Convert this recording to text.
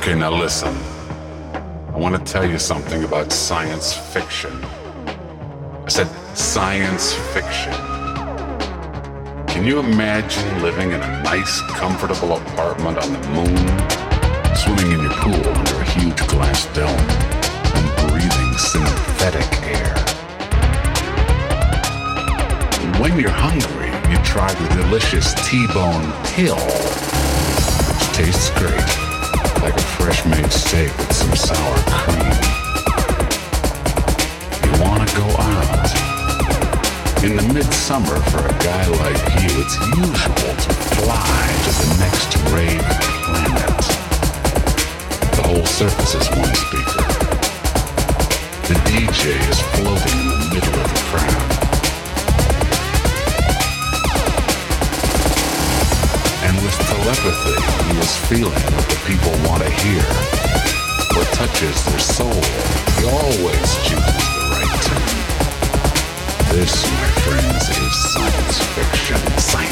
Okay, now listen. I want to tell you something about science fiction. I said science fiction. Can you imagine living in a nice, comfortable apartment on the moon, swimming in your pool under a huge glass dome, and breathing synthetic air? When you're hungry, you try the delicious T-bone pill, which tastes great, like a fresh-made steak with some sour cream. You want to go out. In the midsummer, for a guy like you, it's usual to fly to the next rave planet. The whole surface is one speaker. The DJ is floating in the middle of the crowd. And with telepathy, he is feeling what the people want to hear. What touches their soul, he always chooses the right tune. This, my friends, is science fiction.